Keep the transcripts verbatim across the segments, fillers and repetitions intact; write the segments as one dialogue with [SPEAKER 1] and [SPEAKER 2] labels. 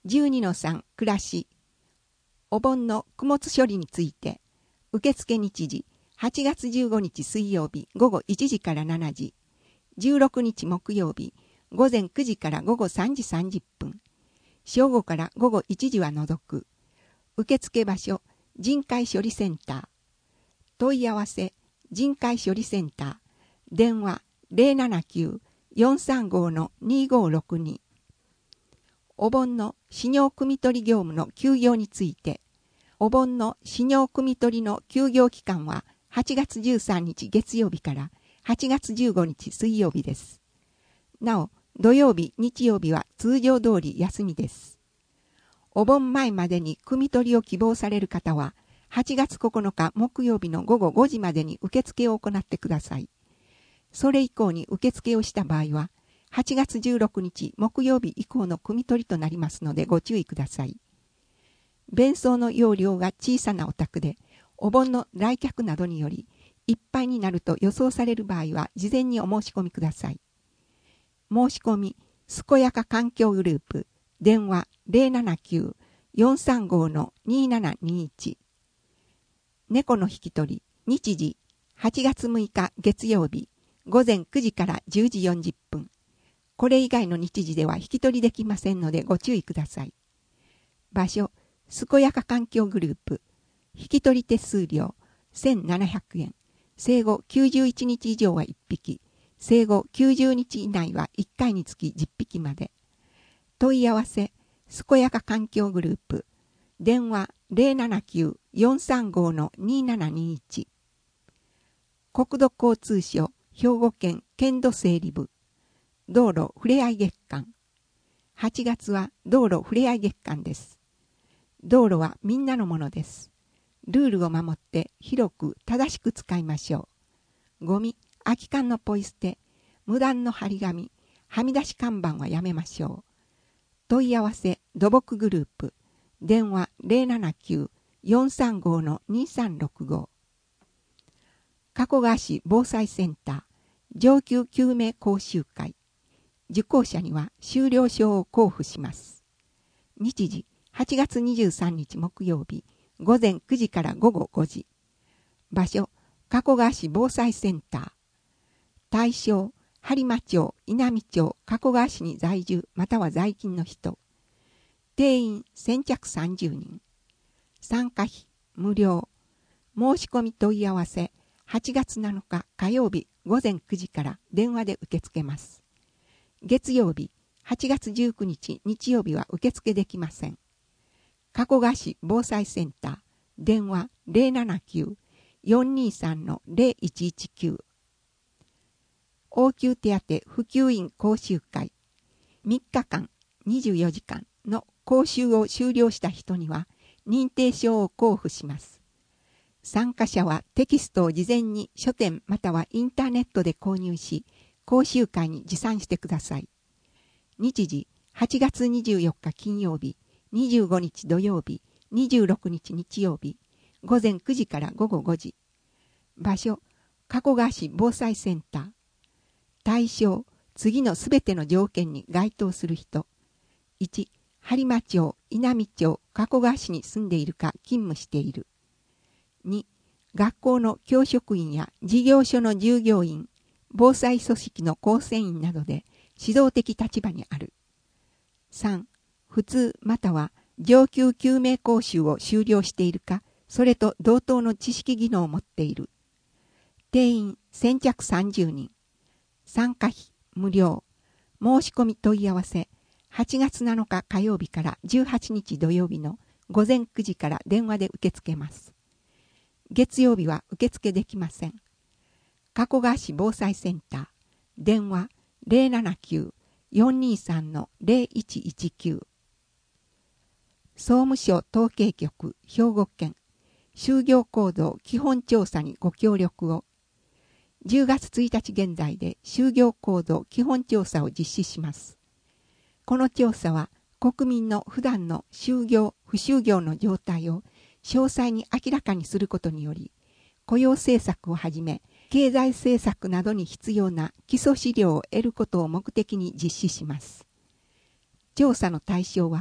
[SPEAKER 1] じゅうにのさん 暮らし。お盆の供物処理について、受付日時、はちがつじゅうごにち水曜日午後いちじからしちじ、じゅうろくにち木曜日午前くじから午後さんじさんじゅっぷん、正午から午後いちじは除く。受付場所、人海処理センター。問い合わせ、人海処理センター。電話 ゼロななきゅう よんさんご にごろくに。お盆の飼料汲み取り業務の休業について、お盆の飼料汲み取りの休業期間ははちがつじゅうさんにち月曜日からはちがつじゅうごにち水曜日です。なお、土曜日、日曜日は通常通り休みです。お盆前までに汲み取りを希望される方は、はちがつここのか木曜日の午後ごじまでに受付を行ってください。それ以降に受付をした場合は、はちがつじゅうろくにち木曜日以降の汲み取りとなりますのでご注意ください。弁装の容量が小さなお宅で、お盆の来客などによりいっぱいになると予想される場合は事前にお申し込みください。申し込み、健やか環境グループ、電話 ゼロななきゅう よんさんご にななにいち。猫の引き取り、日時、はちがつむいか月曜日、午前くじからじゅうじよんじゅっぷん。これ以外の日時では引き取りできませんのでご注意ください。場所、健やか環境グループ。引き取り手数料せんななひゃくえん。生後きゅうじゅういちにち以上はいっぴき。生後きゅうじゅうにち以内はいっかいにつきじゅっぴきまで。問い合わせ、健やか環境グループ。電話 ゼロななきゅう よんさんご にななにいち。国土交通省兵庫県県土整理部。道路ふれあい月間。はちがつは道路ふれあい月間です。道路はみんなのものです。ルールを守って広く正しく使いましょう。ゴミ、空き缶のポイ捨て、無断の張り紙、はみ出し看板はやめましょう。問い合わせ土木グループ。電話 ゼロななきゅう よんさんご にさんろくご。加古川市防災センター上級救命講習会。受講者には修了証を交付します。日時、はちがつにじゅうさんにち木曜日、午前くじから午後ごじ。場所、加古川市防災センター。対象、播磨町、稲美町、加古川市に在住または在勤の人。定員先着さんじゅうにん。参加費、無料。申し込み問い合わせ、はちがつなのか火曜日午前くじから電話で受け付けます。月曜日、はちがつじゅうくにち日曜日は受付できません。加古川市防災センター、電話 ゼロななきゅう よんにさん ゼロいちいちきゅう。応急手当普及員講習会。みっかかんにじゅうよじかんの講習を修了した人には認定証を交付します。参加者はテキストを事前に書店またはインターネットで購入し、講習会に持参してください。日時、はちがつにじゅうよっか金曜日、にじゅうごにち土曜日、にじゅうろくにち日曜日、午前くじから午後ごじ。場所、加古川市防災センター。対象、次のすべての条件に該当する人。いち、播磨町、稲美町、加古川市に住んでいるか勤務している。に、学校の教職員や事業所の従業員、防災組織の構成員などで指導的立場にある。さん、普通または上級救命講習を修了しているか、それと同等の知識技能を持っている。定員先着さんじゅうにん。参加費無料。申し込み問い合わせ、はちがつなのか火曜日からじゅうはちにち土曜日の午前くじから電話で受け付けます。月曜日は受付できません。加古川市防災センター。電話 ゼロななきゅう よんにさん ゼロいちいちきゅう。総務省統計局兵庫県就業行動基本調査にご協力を。じゅうがつついたち現在で就業行動基本調査を実施します。この調査は国民の普段の就業不就業の状態を詳細に明らかにすることにより、雇用政策をはじめ経済政策などに必要な基礎資料を得ることを目的に実施します。調査の対象は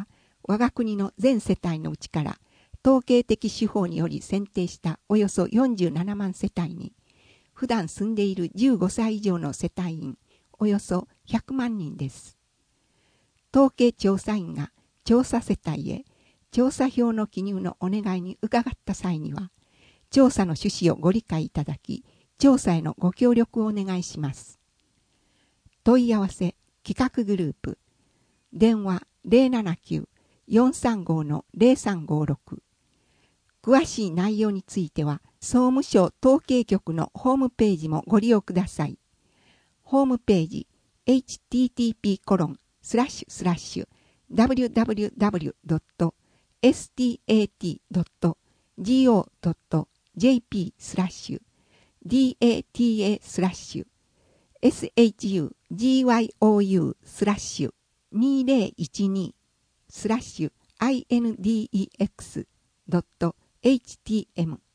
[SPEAKER 1] 我が国の全世帯のうちから統計的手法により選定したおよそよんじゅうななまん世帯に、普段住んでいるじゅうごさい以上の世帯員およそひゃくまんにんです。統計調査員が調査世帯へ調査票の記入のお願いに伺った際には、調査の趣旨をご理解いただき、調査へのご協力をお願いします。問い合わせ企画グループ、電話 ゼロななきゅう よんさんご ゼロさんごろく。詳しい内容については、総務省統計局のホームページもご利用ください。ホームページ エイチティーティーピーコロンスラッシュスラッシュダブリューダブリューダブリュードットエスティーエーティードットゴードットジェーピースラッシュディーエーティーエースラッシュエスエイチユージーワイオーユースラッシュにせんじゅうにスラッシュアイエヌディーイーエックスドットエイチティーエム